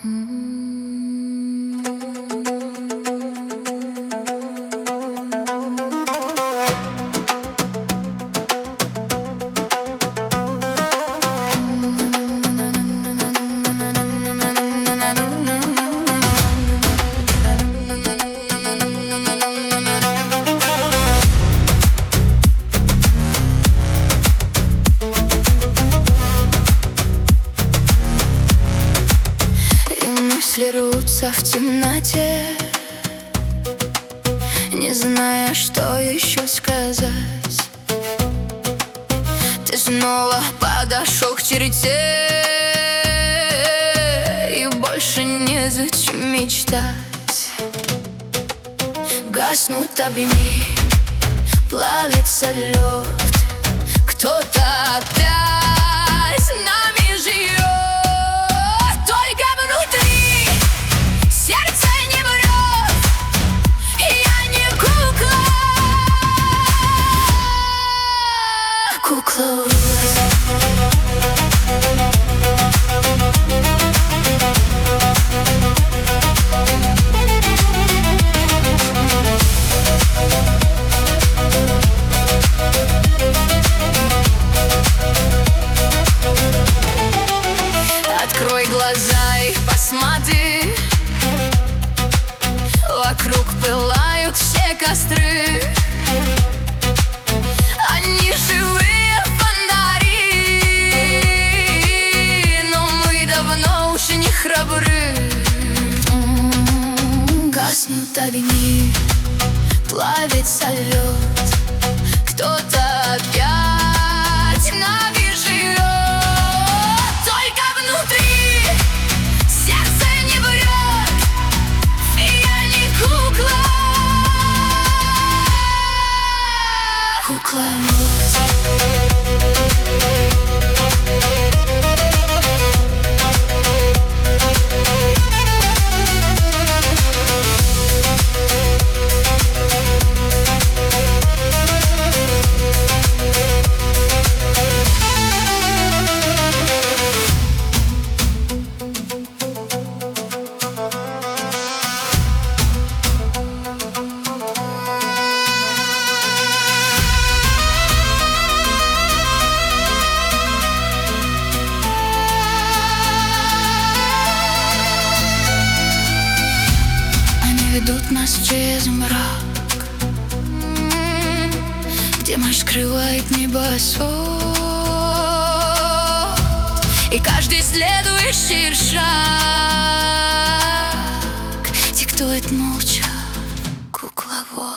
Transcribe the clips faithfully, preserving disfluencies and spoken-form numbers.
Мысли рвутся в темноте, не зная, что еще сказать. Ты снова подошел к черте, и больше незачем мечтать. Гаснут огни, плавится лед, кто-то опять нами живет. Только внутри сердце не врет, я не кукла. Кукла. Открой глаза и посмотри, вокруг пылают все костры. Они живые фонари, но мы давно уже не храбры. Гаснут огни, плавится лед, кто-то опять нами живет. Только внутри сердце не врет, я не кукла. Кукла. Ведут нас через мрак, где мощь скрывает небосвод, и каждый следующий шаг диктует молча кукловод.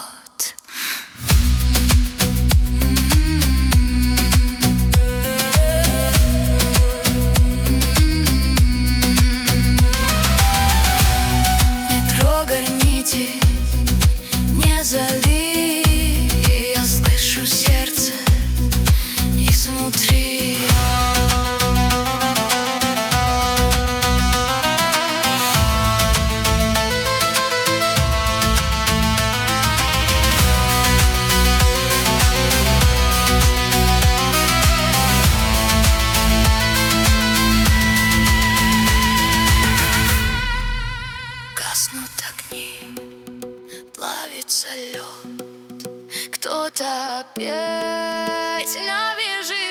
Не зови, я слышу сердце изнутри. Гаснут огни, плавится лед, кто-то опять нами живет.